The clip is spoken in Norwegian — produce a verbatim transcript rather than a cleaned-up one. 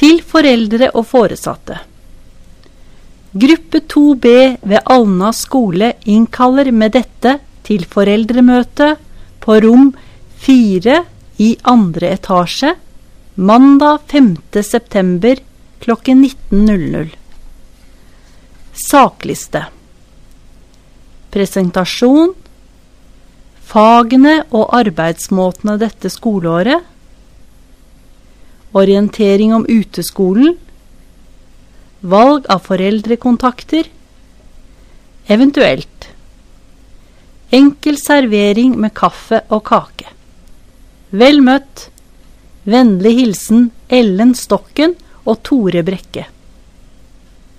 Til foreldre og foresatte. Gruppe to B ved Alna skole innkaller med dette til foreldremøte på rom fire i andre etasje, mandag femte september klokken nitten null null. Sakliste. Presentasjon, fagene og arbeidsmåtene dette skoleåret, orientering om uteskolen, valg av foreldrekontakter, eventuelt enkel servering med kaffe og kake. Vel møtt, vennlig hilsen Ellen Stokken og Tore Brekke.